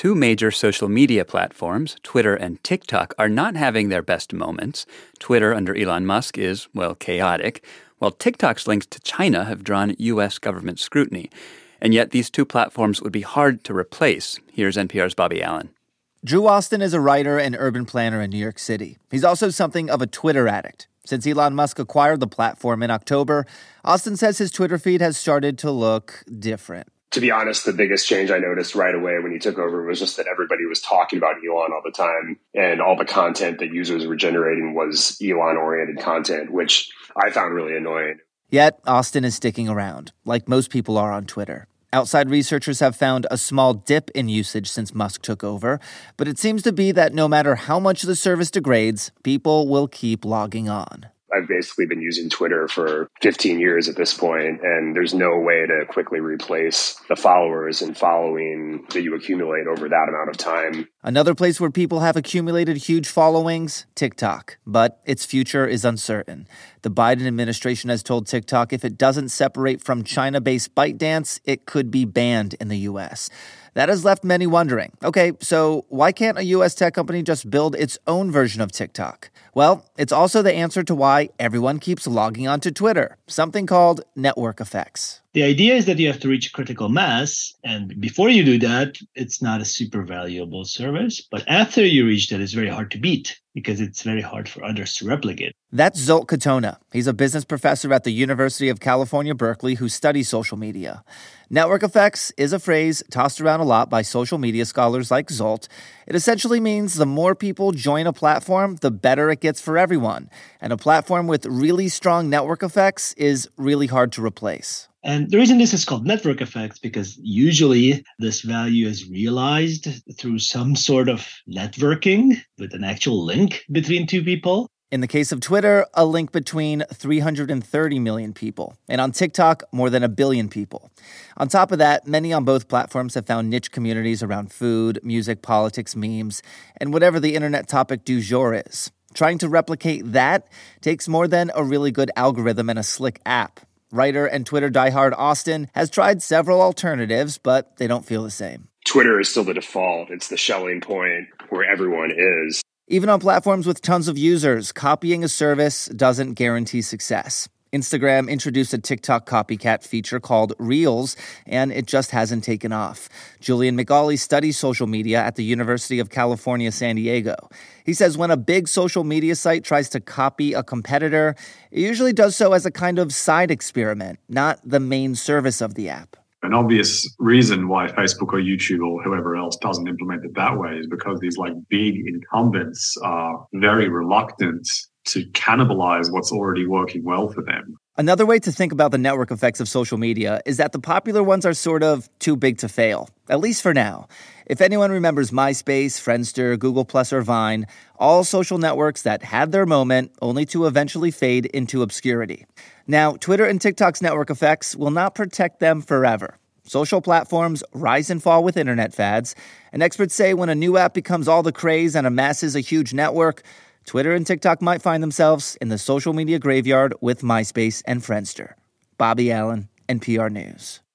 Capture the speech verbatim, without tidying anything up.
Two major social media platforms, Twitter and TikTok, are not having their best moments. Twitter under Elon Musk is, well, chaotic, while TikTok's links to China have drawn U S government scrutiny. And yet these two platforms would be hard to replace. Here's N P R's Bobby Allen. Drew Austin is a writer and urban planner in New York City. He's also something of a Twitter addict. Since Elon Musk acquired the platform in October, Austin says his Twitter feed has started to look different. To be honest, the biggest change I noticed right away when he took over was just that everybody was talking about Elon all the time, and all the content that users were generating was Elon-oriented content, which I found really annoying. Yet, Austin is sticking around, like most people are on Twitter. Outside researchers have found a small dip in usage since Musk took over, but it seems to be that no matter how much the service degrades, people will keep logging on. I've basically been using Twitter for fifteen years at this point, and there's no way to quickly replace the followers and following that you accumulate over that amount of time. Another place where people have accumulated huge followings, TikTok, but its future is uncertain. The Biden administration has told TikTok if it doesn't separate from China-based ByteDance, it could be banned in the U S. That has left many wondering, okay, so why can't a U S tech company just build its own version of TikTok? Well, it's also the answer to why everyone keeps logging onto Twitter, something called network effects. The idea is that you have to reach critical mass, and before you do that, it's not a super valuable service. But after you reach that, it's very hard to beat because it's very hard for others to replicate. That's Zsolt Katona. He's a business professor at the University of California, Berkeley, who studies social media. Network effects is a phrase tossed around a lot by social media scholars like Zsolt. It essentially means the more people join a platform, the better it gets for everyone. And a platform with really strong network effects is really hard to replace. And the reason this is called network effects, because usually this value is realized through some sort of networking with an actual link between two people. In the case of Twitter, a link between three hundred thirty million people. And on TikTok, more than a billion people. On top of that, many on both platforms have found niche communities around food, music, politics, memes, and whatever the internet topic du jour is. Trying to replicate that takes more than a really good algorithm and a slick app. Writer and Twitter diehard Austin has tried several alternatives, but they don't feel the same. Twitter is still the default. It's the Schelling point where everyone is. Even on platforms with tons of users, copying a service doesn't guarantee success. Instagram introduced a TikTok copycat feature called Reels, and it just hasn't taken off. Julian McGauley studies social media at the University of California, San Diego. He says when a big social media site tries to copy a competitor, it usually does so as a kind of side experiment, not the main service of the app. An obvious reason why Facebook or YouTube or whoever else doesn't implement it that way is because these like big incumbents are very reluctant to cannibalize what's already working well for them. Another way to think about the network effects of social media is that the popular ones are sort of too big to fail, at least for now. If anyone remembers MySpace, Friendster, Google Plus, or Vine, all social networks that had their moment only to eventually fade into obscurity. Now, Twitter and TikTok's network effects will not protect them forever. Social platforms rise and fall with internet fads, and experts say when a new app becomes all the craze and amasses a huge network, Twitter and TikTok might find themselves in the social media graveyard with MySpace and Friendster. Bobby Allen, N P R News.